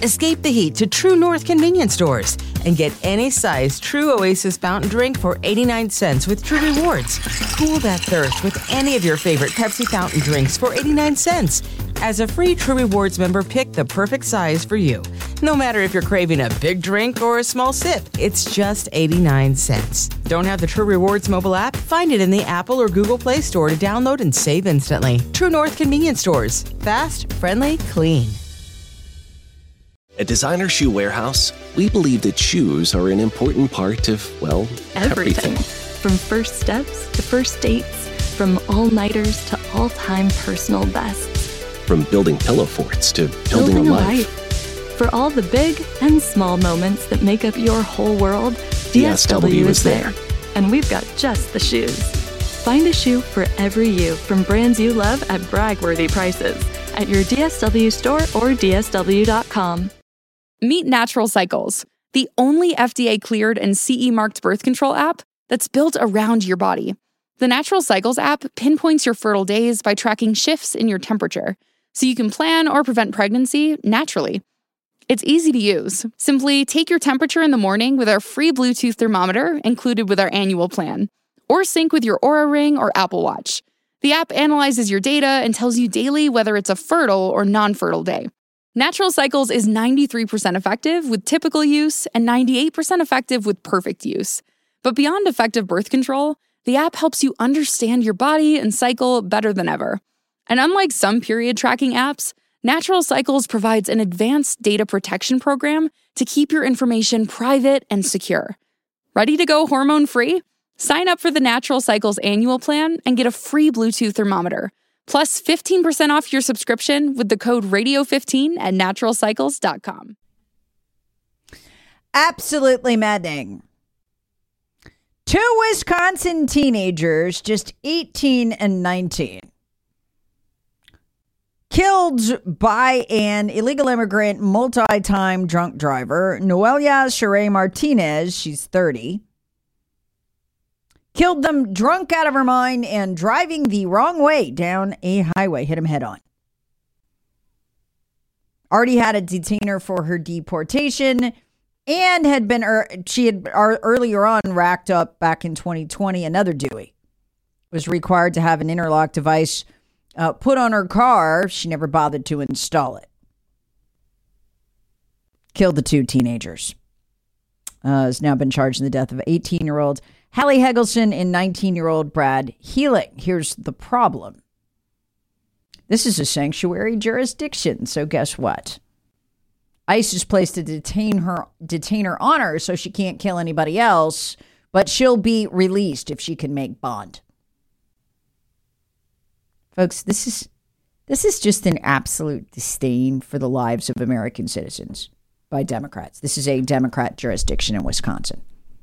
Escape the heat to True North convenience stores and get any size True Oasis fountain drink for 89 cents with True Rewards. Cool that thirst with any of your favorite Pepsi fountain drinks for 89 cents. As a free True Rewards member, pick the perfect size for you. No matter if you're craving a big drink or a small sip, it's just 89 cents. Don't have the True Rewards mobile app? Find it in the Apple or Google Play Store to download and save instantly. True North convenience stores. Fast, friendly, clean. At Designer Shoe Warehouse, we believe that shoes are an important part of, well, everything. From first steps to first dates, from all-nighters to all-time personal bests. From building pillow forts to building a life. For all the big and small moments that make up your whole world, DSW is there. And we've got just the shoes. Find a shoe for every you from brands you love at brag-worthy prices at your DSW store or DSW.com. Meet Natural Cycles, the only FDA-cleared and CE-marked birth control app that's built around your body. The Natural Cycles app pinpoints your fertile days by tracking shifts in your temperature, so you can plan or prevent pregnancy naturally. It's easy to use. Simply take your temperature in the morning with our free Bluetooth thermometer included with our annual plan, or sync with your Oura Ring or Apple Watch. The app analyzes your data and tells you daily whether it's a fertile or non-fertile day. Natural Cycles is 93% effective with typical use and 98% effective with perfect use. But beyond effective birth control, the app helps you understand your body and cycle better than ever. And unlike some period tracking apps, Natural Cycles provides an advanced data protection program to keep your information private and secure. Ready to go hormone-free? Sign up for the Natural Cycles annual plan and get a free Bluetooth thermometer, plus 15% off your subscription with the code RADIO15 at naturalcycles.com. Absolutely maddening. Two Wisconsin teenagers, just 18 and 19, killed by an illegal immigrant, multi-time drunk driver, Noelia Sheree Martinez, she's 30, killed them drunk out of her mind and driving the wrong way down a highway, hit him head on. Already had a detainer for her deportation and had been, she had earlier on racked up back in 2020, another Dewey. Was required to have an interlock device put on her car. She never bothered to install it. Killed the two teenagers. Has now been charged in the death of 18-year-old Hallie Hegelson and 19-year-old Brad Healing. Here's the problem. This is a sanctuary jurisdiction, so guess what? ICE is placed a detainer on her so she can't kill anybody else, but she'll be released if she can make bond. Folks, this is just an absolute disdain for the lives of American citizens by Democrats. This is a Democrat jurisdiction in Wisconsin.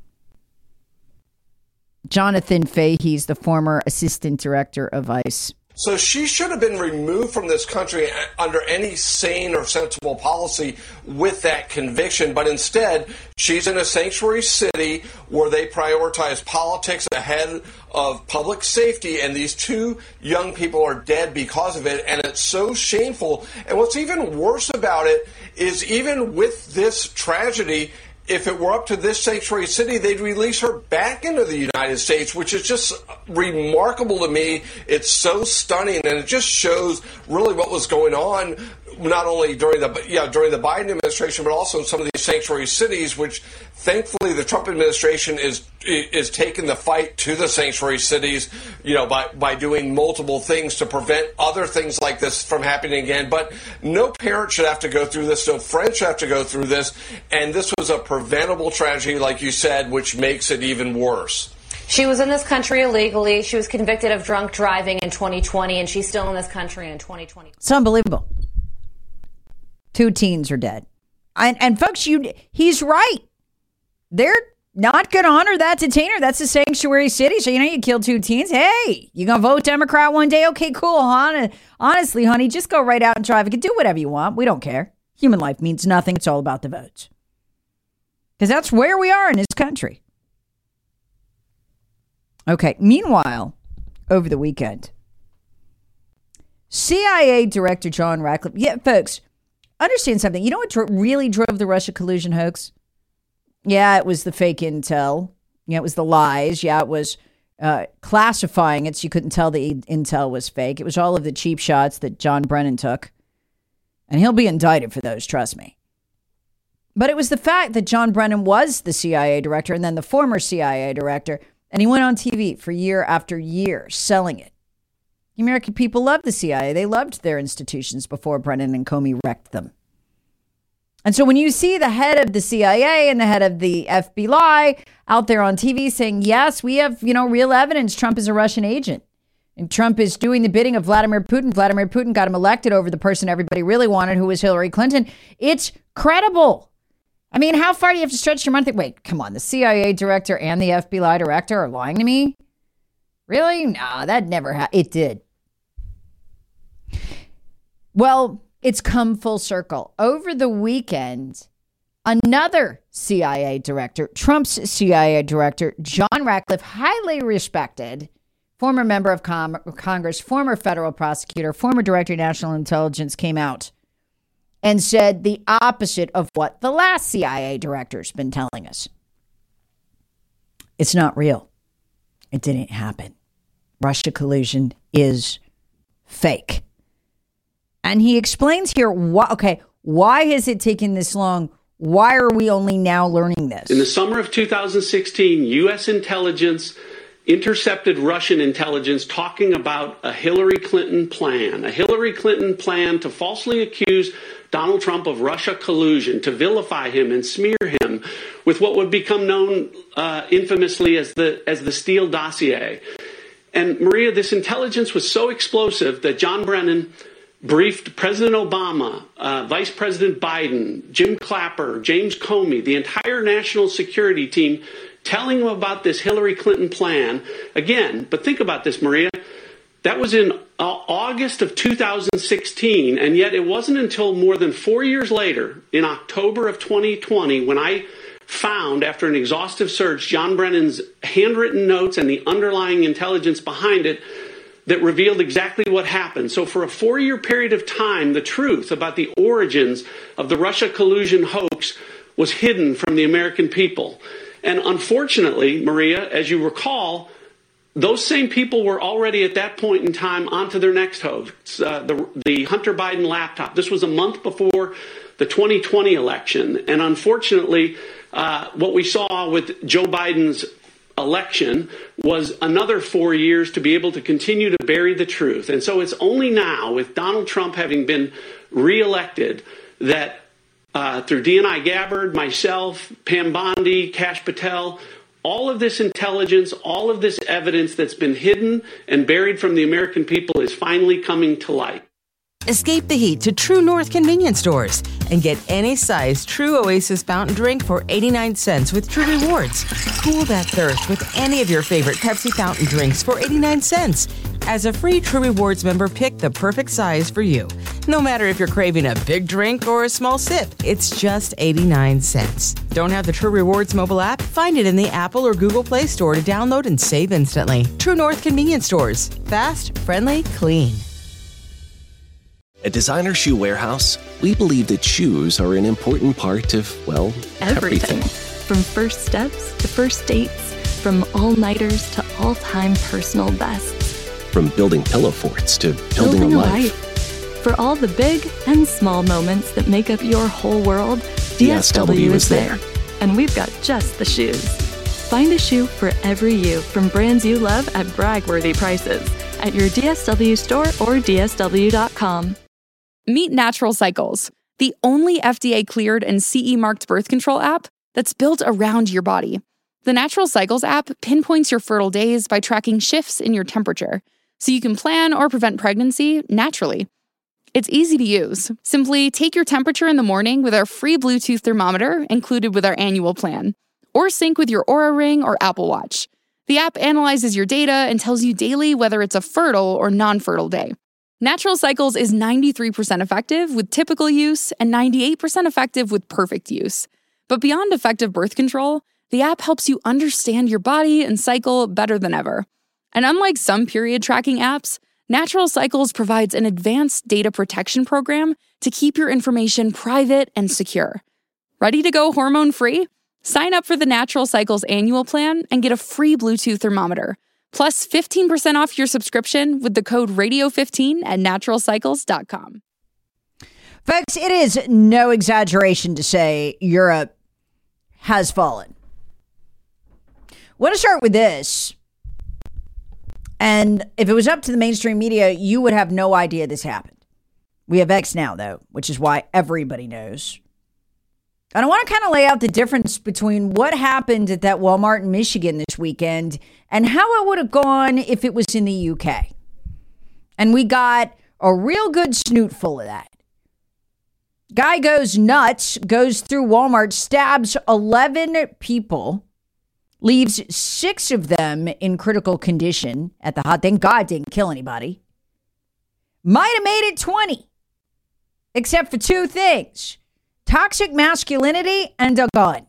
Jonathan Fahey's the former assistant director of ICE. So she should have been removed from this country under any sane or sensible policy with that conviction. But instead, she's in a sanctuary city where they prioritize politics ahead of public safety. And these two young people are dead because of it. And it's so shameful. And what's even worse about it is even with this tragedy, if it were up to this sanctuary city, they'd release her back into the United States, which is just remarkable to me. It's so stunning, and it just shows really what was going on, not only during the Biden administration, but also in some of these sanctuary cities, which thankfully the Trump administration is taking the fight to the sanctuary cities, by doing multiple things to prevent other things like this from happening again. But no parent should have to go through this. No friend should have to go through this. And this was a preventable tragedy, like you said, which makes it even worse. She was in this country illegally. She was convicted of drunk driving in 2020, and she's still in this country in 2020. It's unbelievable. Two teens are dead. And folks, he's right. They're not going to honor that detainer. That's a sanctuary city. So, you killed two teens. Hey, you going to vote Democrat one day? Okay, cool. Honestly, honey, just go right out and drive. You can do whatever you want. We don't care. Human life means nothing. It's all about the votes. Because that's where we are in this country. Okay. Meanwhile, over the weekend, CIA Director John Ratcliffe. Yeah, folks, understand something. You know what really drove the Russia collusion hoax? Yeah, it was the fake intel. Yeah, it was the lies. Yeah, it was classifying it so you couldn't tell the intel was fake. It was all of the cheap shots that John Brennan took. And he'll be indicted for those, trust me. But it was the fact that John Brennan was the CIA director and then the former CIA director. And he went on TV for year after year selling it. The American people loved the CIA. They loved their institutions before Brennan and Comey wrecked them. And so when you see the head of the CIA and the head of the FBI out there on TV saying, yes, we have, real evidence Trump is a Russian agent and Trump is doing the bidding of Vladimir Putin got him elected over the person everybody really wanted, who was Hillary Clinton. It's credible. I mean, how far do you have to stretch your mind? Wait, come on. The CIA director and the FBI director are lying to me? Really? No, that never happened. It did. Well, it's come full circle. Over the weekend, another CIA director, Trump's CIA director, John Ratcliffe, highly respected, former member of Congress, former federal prosecutor, former director of national intelligence, came out and said the opposite of what the last CIA director's been telling us. It's not real. It didn't happen. Russia collusion is fake. And he explains here, why has it taken this long? Why are we only now learning this? In the summer of 2016, U.S. intelligence intercepted Russian intelligence talking about a Hillary Clinton plan to falsely accuse Donald Trump of Russia collusion, to vilify him and smear him with what would become known infamously as the Steele dossier. And Maria, this intelligence was so explosive that John Brennan briefed President Obama, Vice President Biden, Jim Clapper, James Comey, the entire national security team, telling them about this Hillary Clinton plan. Again, but think about this, Maria. That was in August of 2016, and yet it wasn't until more than 4 years later, in October of 2020, when I found, after an exhaustive search, John Brennan's handwritten notes and the underlying intelligence behind it that revealed exactly what happened. So for a 4-year period of time, the truth about the origins of the Russia collusion hoax was hidden from the American people. And unfortunately, Maria, as you recall, those same people were already at that point in time onto their next hoax, the Hunter Biden laptop. This was a month before the 2020 election. And unfortunately, what we saw with Joe Biden's election was another 4 years to be able to continue to bury the truth. And so it's only now, with Donald Trump having been reelected, that through DNI Gabbard, myself, Pam Bondi, Kash Patel, all of this intelligence, all of this evidence that's been hidden and buried from the American people is finally coming to light. Escape the heat to True North convenience stores and get any size True Oasis fountain drink for 89 cents with True Rewards. Cool that thirst with any of your favorite Pepsi fountain drinks for 89 cents. As a free True Rewards member, pick the perfect size for you. No matter if you're craving a big drink or a small sip, it's just 89 cents. Don't have the True Rewards mobile app? Find it in the Apple or Google Play Store to download and save instantly. True North convenience stores. Fast, friendly, clean. At Designer Shoe Warehouse, we believe that shoes are an important part of, well, everything. From first steps to first dates, from all-nighters to all-time personal bests. From building pillow forts to building a life. For all the big and small moments that make up your whole world, DSW is there. And we've got just the shoes. Find a shoe for every you from brands you love at brag-worthy prices at your DSW store or DSW.com. Meet Natural Cycles, the only FDA-cleared and CE-marked birth control app that's built around your body. The Natural Cycles app pinpoints your fertile days by tracking shifts in your temperature, so you can plan or prevent pregnancy naturally. It's easy to use. Simply take your temperature in the morning with our free Bluetooth thermometer included with our annual plan, or sync with your Oura Ring or Apple Watch. The app analyzes your data and tells you daily whether it's a fertile or non-fertile day. Natural Cycles is 93% effective with typical use and 98% effective with perfect use. But beyond effective birth control, the app helps you understand your body and cycle better than ever. And unlike some period tracking apps, Natural Cycles provides an advanced data protection program to keep your information private and secure. Ready to go hormone-free? Sign up for the Natural Cycles annual plan and get a free Bluetooth thermometer, plus 15% off your subscription with the code radio15 at naturalcycles.com. Folks, it is no exaggeration to say Europe has fallen. I want to start with this. And if it was up to the mainstream media, you would have no idea this happened. We have X now, though, which is why everybody knows. And I want to kind of lay out the difference between what happened at that Walmart in Michigan this weekend and how it would have gone if it was in the UK. And we got a real good snootful of that. Guy goes nuts, goes through Walmart, stabs 11 people, leaves 6 of them in critical condition at the hot. Thank God didn't kill anybody. Might have made it 20, except for 2 things: toxic masculinity and a gun.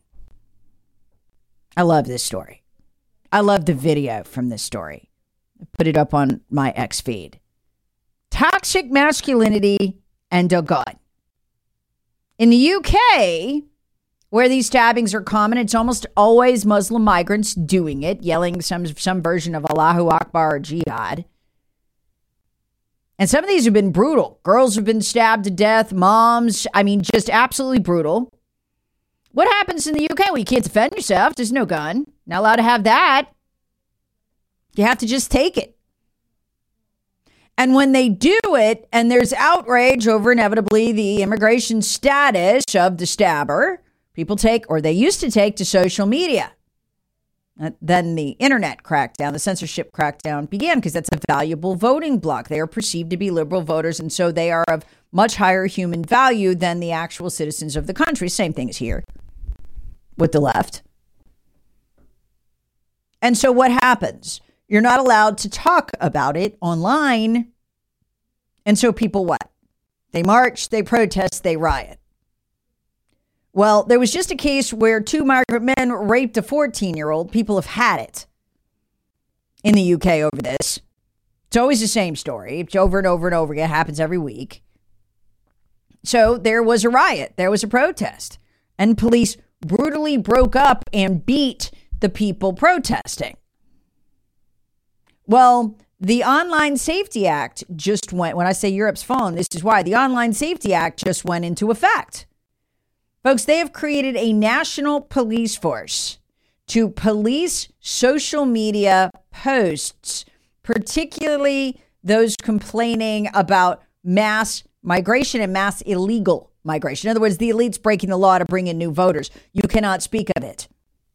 I love this story. I love the video from this story. I put it up on my X feed. Toxic masculinity and a gun. In the UK, where these stabbings are common, it's almost always Muslim migrants doing it, yelling some version of Allahu Akbar or jihad. And some of these have been brutal. Girls have been stabbed to death, moms, just absolutely brutal. What happens in the UK? Well, you can't defend yourself. There's no gun. Not allowed to have that. You have to just take it. And when they do it, and there's outrage over inevitably the immigration status of the stabber, people take, or they used to take, to social media. Then the internet crackdown, the censorship crackdown began, because that's a valuable voting bloc. They are perceived to be liberal voters, and so they are of much higher human value than the actual citizens of the country. Same thing as here with the left. And so what happens? You're not allowed to talk about it online. And so people what? They march, they protest, they riot. Well, there was just a case where 2 migrant men raped a 14-year-old. People have had it in the UK over this. It's always the same story. It's over and over and over again. It happens every week. So there was a riot. There was a protest. And police brutally broke up and beat the people protesting. Well, the Online Safety Act just went, when I say Europe's fallen, this is why. The Online Safety Act just went into effect. Folks, they have created a national police force to police social media posts, particularly those complaining about mass migration and mass illegal migration. In other words, the elite's breaking the law to bring in new voters. You cannot speak of it.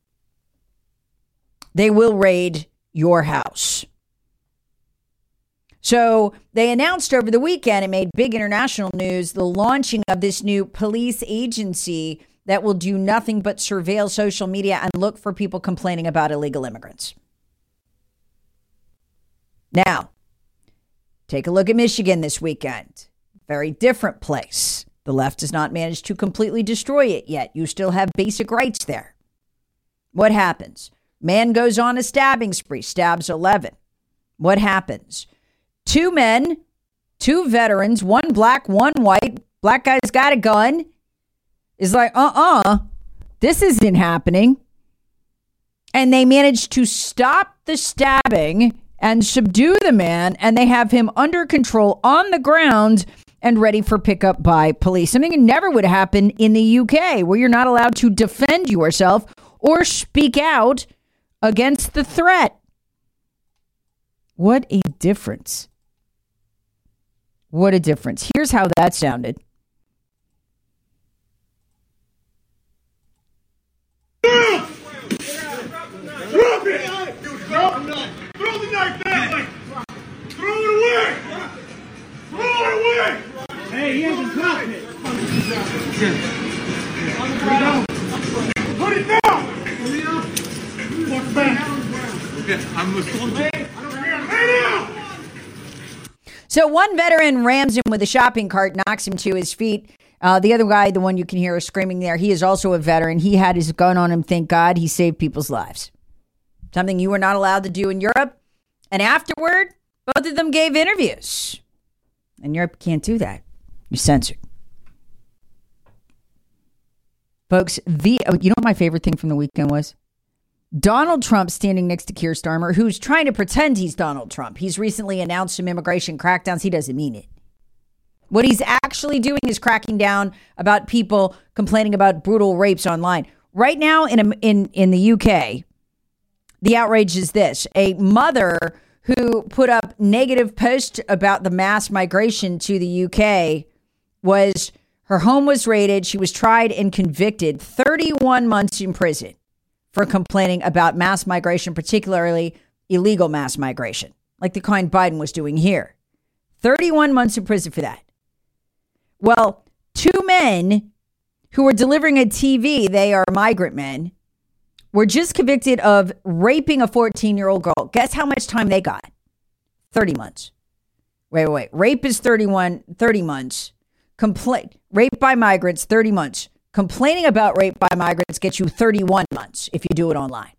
They will raid your house. So they announced over the weekend, it made big international news, the launching of this new police agency that will do nothing but surveil social media and look for people complaining about illegal immigrants. Now, take a look at Michigan this weekend. Very different place. The left has not managed to completely destroy it yet. You still have basic rights there. What happens? Man goes on a stabbing spree, stabs 11. What happens? 2 men, 2 veterans, 1 black, 1 white. Black guy's got a gun. Is like, this isn't happening. And they managed to stop the stabbing and subdue the man, and they have him under control on the ground and ready for pickup by police. Something that never would happen in the UK, where you're not allowed to defend yourself or speak out against the threat. What a difference. What a difference. Here's how that sounded. Drop it! Throw the knife back! Throw it away! Throw it away! Hey, he hasn't dropped it! Put it down! Walk back! Okay, I'm responsible. Lay down! So one veteran rams him with a shopping cart, knocks him to his feet. The other guy, the one you can hear screaming there, he is also a veteran. He had his gun on him. Thank God he saved people's lives. Something you were not allowed to do in Europe. And afterward, Both of them gave interviews. And Europe can't do that. You're censored. Folks, you know what my favorite thing from the weekend was? Donald Trump standing next to Keir Starmer, who's trying to pretend he's Donald Trump. He's recently announced some immigration crackdowns. He doesn't mean it. What he's actually doing is cracking down about people complaining about brutal rapes online. Right now in the UK, the outrage is this. A mother who put up negative posts about the mass migration to the UK her home was raided. She was tried and convicted 31 months in prison for complaining about mass migration, particularly illegal mass migration, like the kind Biden was doing here. 31 months in prison for that. Well, two men who were delivering a TV, they are migrant men, were just convicted of raping a 14-year-old girl. Guess how much time they got? 30 months. Wait. Rape is 30 months. Rape by migrants, 30 months. Complaining about rape by migrants gets you 31 months if you do it online.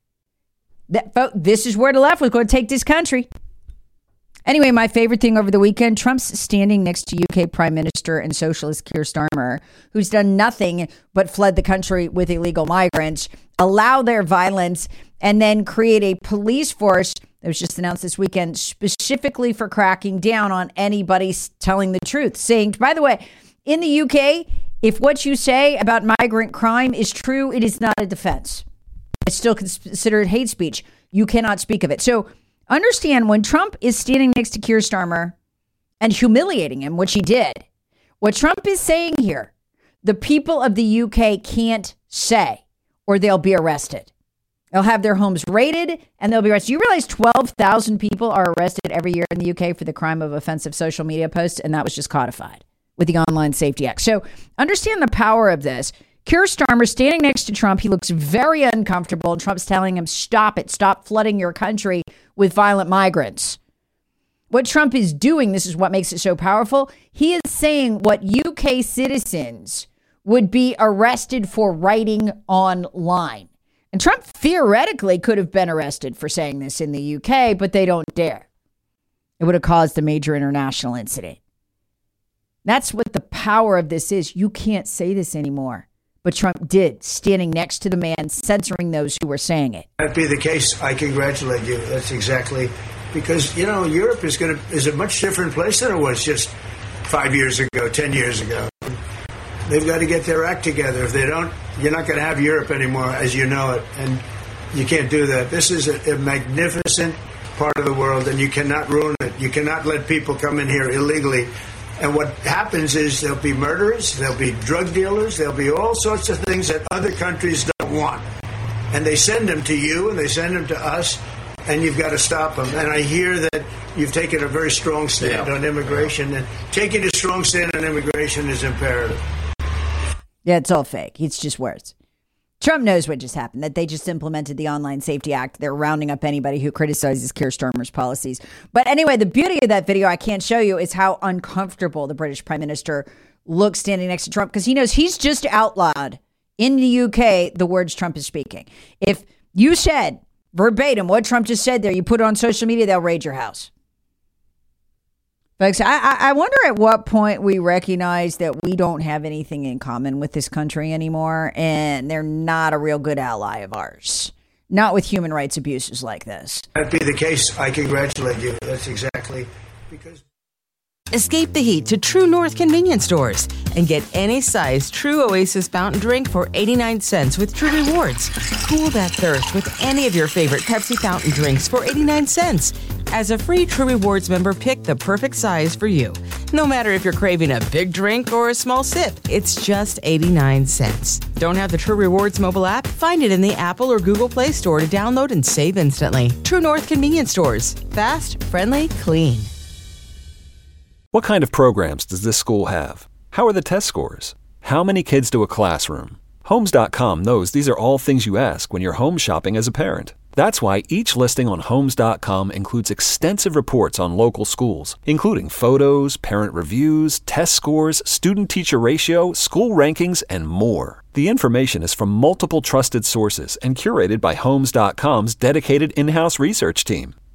This is where the left was going to take this country. Anyway, my favorite thing over the weekend, Trump's standing next to UK Prime Minister and socialist Keir Starmer, who's done nothing but fled the country with illegal migrants, allow their violence, and then create a police force that was just announced this weekend specifically for cracking down on anybody telling the truth. Saying, by the way, in the UK, if what you say about migrant crime is true, it is not a defense. It's still considered hate speech. You cannot speak of it. So understand, when Trump is standing next to Keir Starmer and humiliating him, which he did, what Trump is saying here, the people of the UK can't say, or they'll be arrested. They'll have their homes raided and they'll be arrested. You realize 12,000 people are arrested every year in the UK for the crime of offensive social media posts, and that was just codified with the Online Safety Act. So understand the power of this. Keir Starmer standing next to Trump. He looks very uncomfortable. And Trump's telling him, stop it. Stop flooding your country with violent migrants. What Trump is doing, this is what makes it so powerful. He is saying what UK citizens would be arrested for writing online. And Trump theoretically could have been arrested for saying this in the UK, but they don't dare. It would have caused a major international incident. That's what the power of this is. You can't say this anymore. But Trump did, standing next to the man, censoring those who were saying it. That be the case, I congratulate you. That's exactly, because, you know, Europe is a much different place than it was just 5 years ago, 10 years ago. They've got to get their act together. If they don't, you're not going to have Europe anymore as you know it. And you can't do that. This is a magnificent part of the world, and you cannot ruin it. You cannot let people come in here illegally. And what happens is there'll be murderers, there'll be drug dealers, there'll be all sorts of things that other countries don't want. And they send them to you and they send them to us, and you've got to stop them. And I hear that you've taken a very strong stand on immigration, and taking a strong stand on immigration is imperative. Yeah, it's all fake. It's just words. Trump knows what just happened, that they just implemented the Online Safety Act. They're rounding up anybody who criticizes Keir Starmer's policies. But anyway, the beauty of that video I can't show you is how uncomfortable the British Prime Minister looks standing next to Trump, because he knows he's just outlawed in the UK the words Trump is speaking. If you said verbatim what Trump just said there, you put it on social media, they'll raid your house. Folks, I wonder at what point we recognize that we don't have anything in common with this country anymore, and they're not a real good ally of ours. Not with human rights abuses like this. That be the case, I congratulate you. That's exactly because... Escape the heat to True North convenience stores and get any size True Oasis fountain drink for 89 cents with True Rewards. Cool that thirst with any of your favorite Pepsi fountain drinks for 89 cents. As a free True Rewards member, pick the perfect size for you. No matter if you're craving a big drink or a small sip, it's just 89 cents. Don't have the True Rewards mobile app? Find it in the Apple or Google Play Store to download and save instantly. True North convenience stores. Fast, friendly, clean. What kind of programs does this school have? How are the test scores? How many kids do a classroom? Homes.com knows these are all things you ask when you're home shopping as a parent. That's why each listing on Homes.com includes extensive reports on local schools, including photos, parent reviews, test scores, student-teacher ratio, school rankings, and more. The information is from multiple trusted sources and curated by Homes.com's dedicated in-house research team.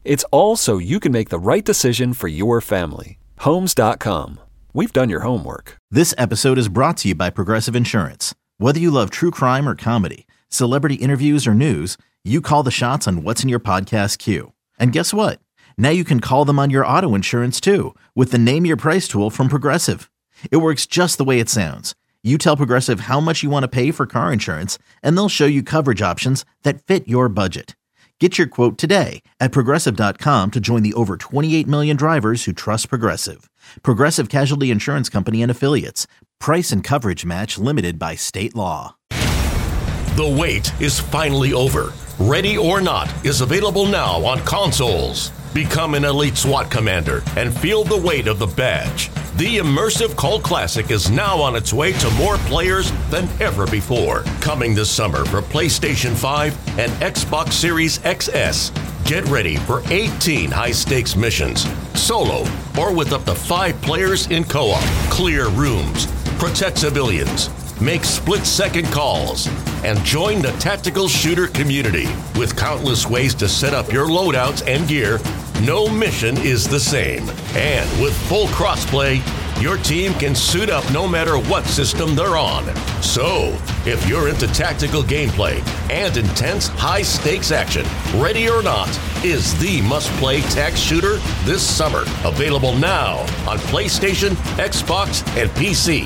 It's all so you can make the right decision for your family. Homes.com. We've done your homework. This episode is brought to you by Progressive Insurance. Whether you love true crime or comedy, celebrity interviews or news, you call the shots on what's in your podcast queue. And guess what? Now you can call them on your auto insurance too with the Name Your Price tool from Progressive. It works just the way it sounds. You tell Progressive how much you want to pay for car insurance, and they'll show you coverage options that fit your budget. Get your quote today at Progressive.com to join the over 28 million drivers who trust Progressive. Progressive Casualty Insurance Company and Affiliates. Price and coverage match limited by state law. The wait is finally over. Ready or Not is available now on consoles. Become an elite SWAT commander and feel the weight of the badge. The immersive cult classic is now on its way to more players than ever before. Coming this summer for PlayStation 5 and Xbox Series XS. Get ready for 18 high-stakes missions, solo or with up to 5 players in co-op. Clear rooms, protect civilians, make split-second calls, and join the tactical shooter community. With countless ways to set up your loadouts and gear, no mission is the same. And with full crossplay, your team can suit up no matter what system they're on. So, if you're into tactical gameplay and intense high-stakes action, Ready or Not is the must-play tac shooter this summer. Available now on PlayStation, Xbox, and PC.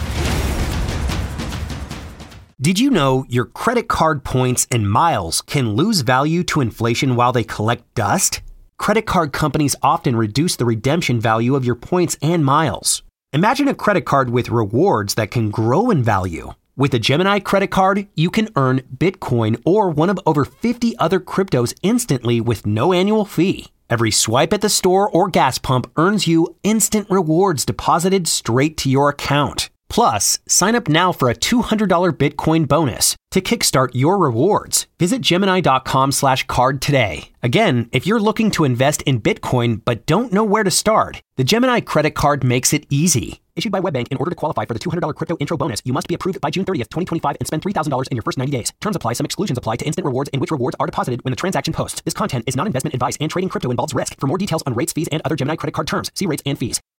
Did you know your credit card points and miles can lose value to inflation while they collect dust? Credit card companies often reduce the redemption value of your points and miles. Imagine a credit card with rewards that can grow in value. With a Gemini credit card, you can earn Bitcoin or one of over 50 other cryptos instantly with no annual fee. Every swipe at the store or gas pump earns you instant rewards deposited straight to your account. Plus, sign up now for a $200 Bitcoin bonus to kickstart your rewards. Visit Gemini.com/card today. Again, if you're looking to invest in Bitcoin but don't know where to start, the Gemini credit card makes it easy. Issued by WebBank, in order to qualify for the $200 crypto intro bonus, you must be approved by June 30th, 2025 and spend $3,000 in your first 90 days. Terms apply. Some exclusions apply to instant rewards in which rewards are deposited when the transaction posts. This content is not investment advice and trading crypto involves risk. For more details on rates, fees, and other Gemini credit card terms, see rates and fees.